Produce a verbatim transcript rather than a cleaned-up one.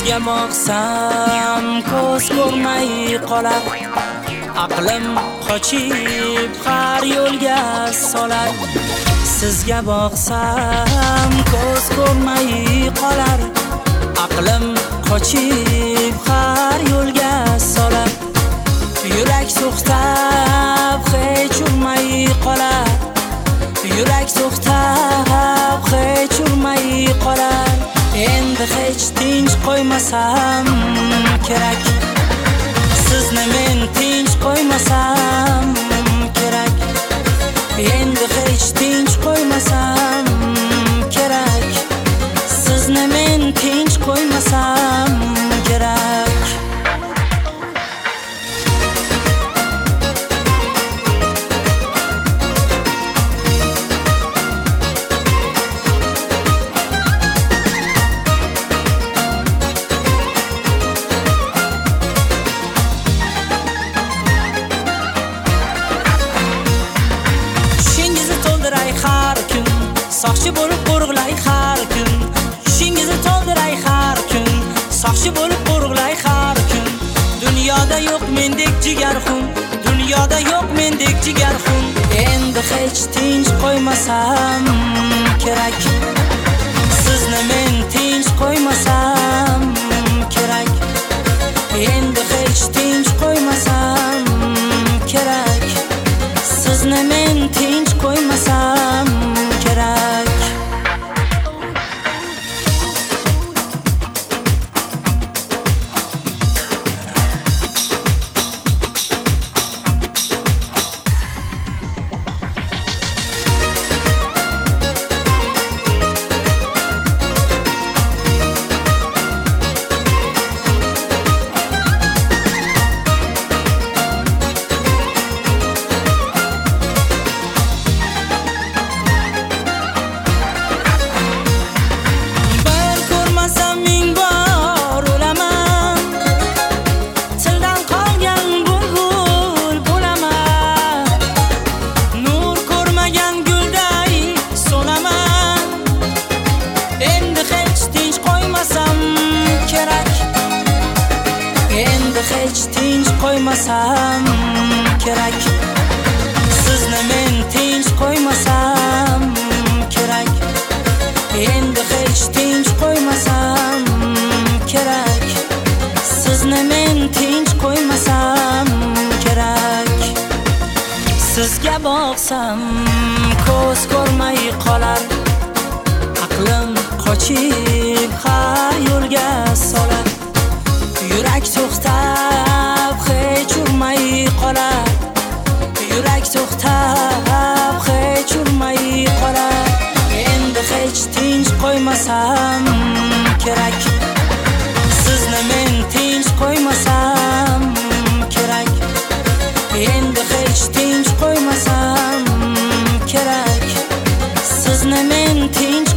sizga boqsam ko'z ko'rmay qolar, aqlim qochib har yo'lga solar. Sizga boqsam ko'z ko'rmay qolar, aqlim qochib har yo'lga solar. Yurak to'xtab hech urmay qolar, yurak to'xtab hech urmay qolar. Endi hech tinch qo'ymasam kerak, sizni men tinch qo'ymasam kerak. Endi hech tinch qo'ymasam kerak, sizni men tinch qo'ymasam kerak. Soqchi bo'lib qo'rg'lay har kun, ishingizni to'ldiray har kun. Soqchi bo'lib qo'rg'lay har kun. Dunyoda yo'q mendek jigarxun, dunyoda yo'q mendek jigarxun. Endi hech tinch qo'ymasam kerak, sizni men tinch qo'ymasam kerak. Endi hech tinch qo'ymasam kerak, sizni men tinch qo'ymasam kerak. Hech tinch qo'ymasam kerak, sizni men tinch qo'ymasam kerak. Endi hech tinch qo'ymasam kerak, sizni men tinch qo'ymasam kerak. Sizga boqsam ko'z ko'rmay qolar, aqlim qochib har yo'lga solar. Yurak to'xtab hech urmay qolar, yurak to'xtab hech urmay qolar. Endi hech tinch qo'ymasam kerak, sizni men tinch qo'ymasam kerak. Endi hech tinch qo'ymasam kerak, sizni men tinch